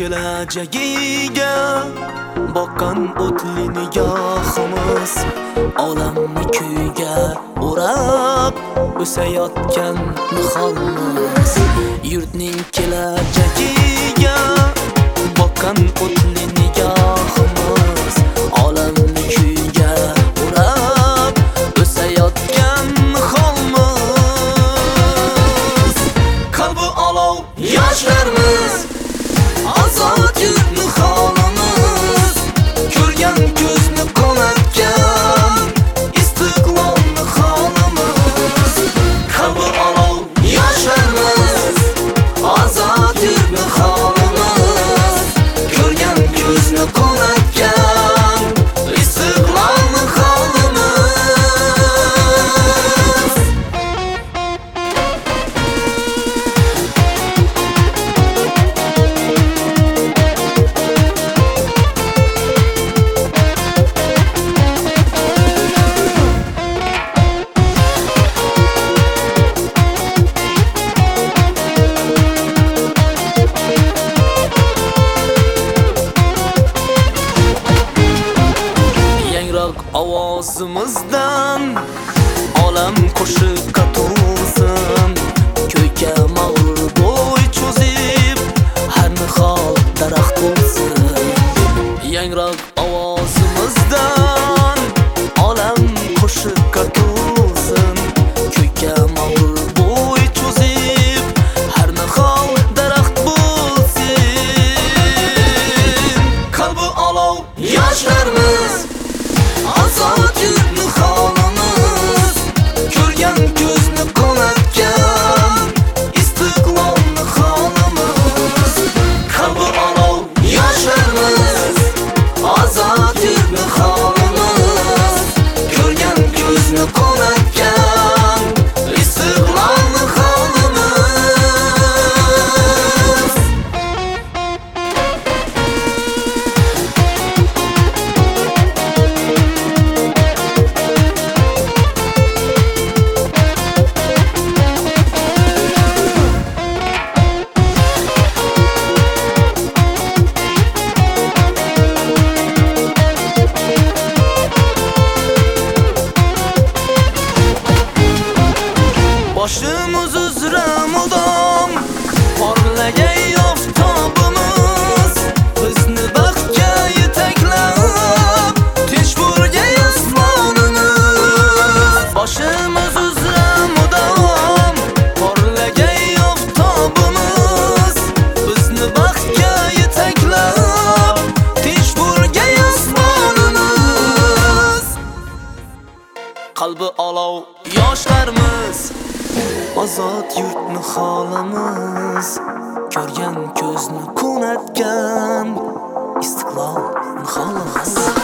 kelajagiga boqqan o'tli nigohimiz olamni kuyga o'rab o'sayotgan niholimiz. Yurtning kelajagiga boqqan o'tli nigohimiz olamni kuyga o'rab o'sayotgan niholimiz. Qalbi olov yoshlarimiz azod yurtni xolimiz, ko'rgan ko'zni qonatgan istiqlolni xolimiz. Qalbi olov yoshlarimiz azod yurtni xolimiz, ko'rgan ko'zni qonatgan istiqlolni xolimiz. Ovozimizdan olam qo'shiqqa to'lsin, ko'kka mag'rur bo'y cho'zib har nihol daraxt bo'lsin. Yangroq ovozimizdan olam qo'shiqqa to'lsin, ko'kka mag'rur bo'y cho'zib har nihol daraxt bo'lsin. Qalbi olov yoshlarimiz azod yurtni xolimiz, ko'rgan ko'zni qonatgan istiqlolni xolimiz. Qalbi olov yoshlarimiz azod yurtni xolimiz, ko'rgan ko'zni qonatgan istiqlolni xolimiz. Boshimiz uzra mudom porlagay oftobimiz, bizni baxtga yetaklab tinch bo'lgay osmonimiz. Boshimiz uzra mudom porlagay oftobimiz, bizni baxtga yetaklab tinch bo'lgay osmonimiz. Qalbi olov yoshlarimiz azod yurtni xolimiz, ko'rgan ko'zni qonatgan istiqlolni xolimiz.